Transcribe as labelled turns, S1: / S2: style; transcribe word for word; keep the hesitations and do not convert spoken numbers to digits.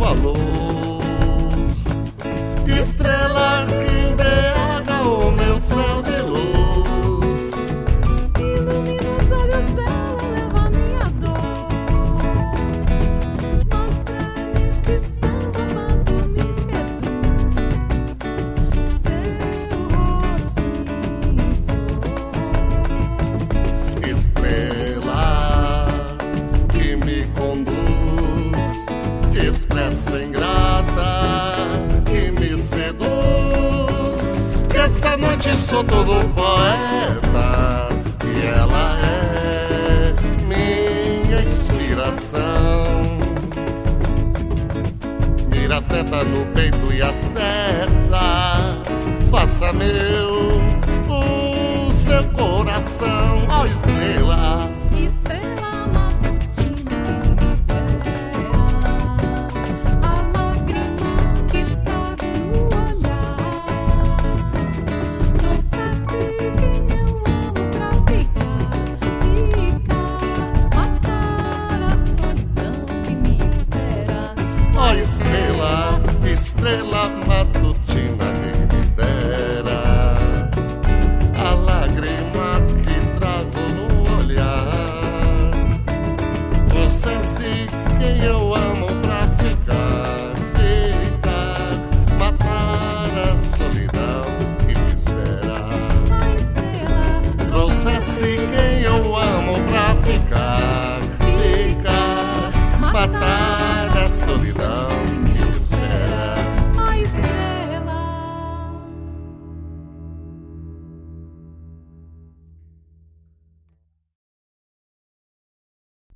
S1: valor. Estrela que embriaga o meu céu de luz,
S2: ilumina os olhos dela, leva minha dor. Mostra neste samba quanto me seduz seu rostinho flor.
S1: estrela que me conduz, te expressa ingrata que me seduz. Que esta noite sou todo poeta e ela é minha inspiração. Mira a seta no peito e acerta, faça meu o seu coração. Ó oh, estrela,
S2: Estrela matutina que me a lágrima que tá no olhar. Trouxe-se quem eu amo pra ficar, ficar, matar a solidão que me espera.
S1: ó oh, estrela, estrela matutina.